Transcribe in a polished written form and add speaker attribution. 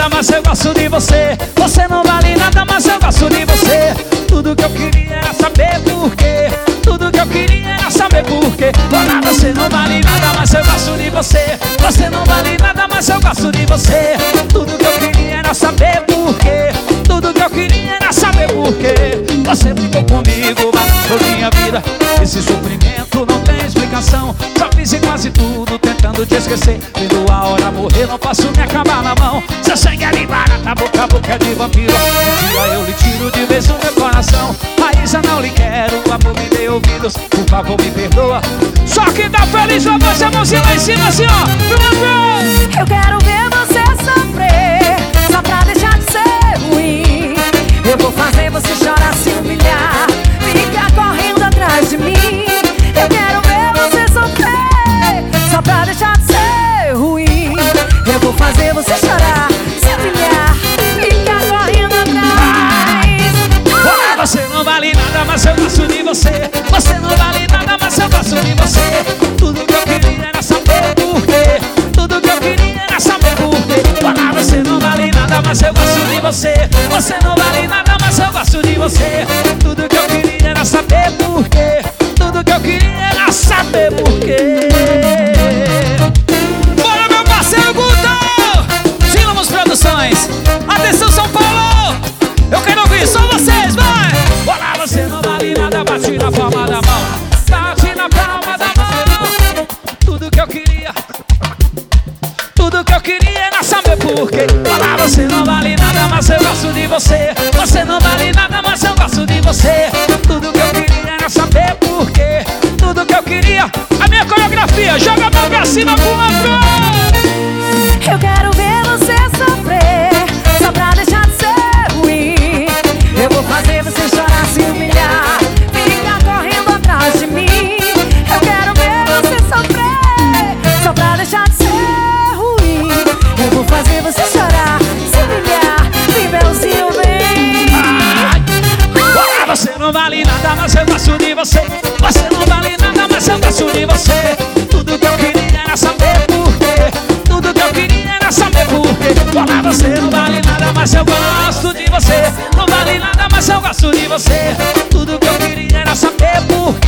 Speaker 1: nada, mas eu gosto de você. Você não vale nada, mas eu gosto de você. Tudo que eu queria era saber por quê. Tudo que eu queria era saber por quê. Olha, você não vale nada, mas eu gosto de você. Você não vale nada, mas eu gosto de você. Tudo que eu queria era saber por quê. Tudo que eu queria era saber por quê. Você ficou comigo, bagunçou minha vida. Esse sofrimento não tem explicação. Já fiz quase tudo tentando te esquecer. Vendo a hora morrer, não posso me acabar na mão. Seu sangue é barata, boca a boca é de vampiro. Um dia eu lhe tiro de vez no meu coração. Raíza, não lhe quero, o amor me dê ouvidos. Por favor, me perdoa. Só que tá feliz, a voz, a mãozinha lá em cima, assim, ó.
Speaker 2: Eu quero ver você sofrer, só pra deixar de ser ruim. Eu vou fazer você chorar, se humilhar, ficar correndo atrás de mim. Eu quero ver você sofrer, só pra deixar de ser ruim. Eu vou fazer você chorar, se humilhar, ficar correndo atrás.
Speaker 1: Você não vale nada, mas eu gosto de você. Você não vale nada, mas eu gosto de você. Tudo que eu queria era saber por quê. Tudo que eu queria era saber por quê. Olha, você não vale nada, mas eu gosto de você. Você não vale nada, mas eu gosto de você. Tudo que eu queria era saber por quê. Tudo que eu queria era saber por quê. Bora, meu parceiro Guto! Sílabos Produções. Atenção, São Paulo! Eu quero ouvir só vocês, vai! Olha, você não vale nada, bate na palma da mão. Bate na palma da mão. Tudo que eu queria era saber por quê. Olha, você não vale nada, mas eu gosto de você. Você não vale nada, mas eu gosto de você. Tudo que eu queria era saber por quê. Tudo que eu queria. A minha coreografia, joga a mão pra cima com a mão.
Speaker 2: Eu quero ver você sofrer, só pra deixar de ser ruim. Eu vou fazer você chorar, se humilhar, ficar correndo atrás de mim. Eu quero ver você sofrer, só pra deixar de ser ruim. Eu vou fazer você chorar, se humilhar, Bibelzinho vem.
Speaker 1: Olha, você não vale nada, mas eu gosto de você. Você não vale nada, mas eu gosto de você. Tudo que eu queria era saber por quê. Tudo que eu queria era saber por quê. Olha, você não vale nada, mas eu gosto de você. Não vale nada, mas eu gosto de você. Tudo que eu queria era saber por quê.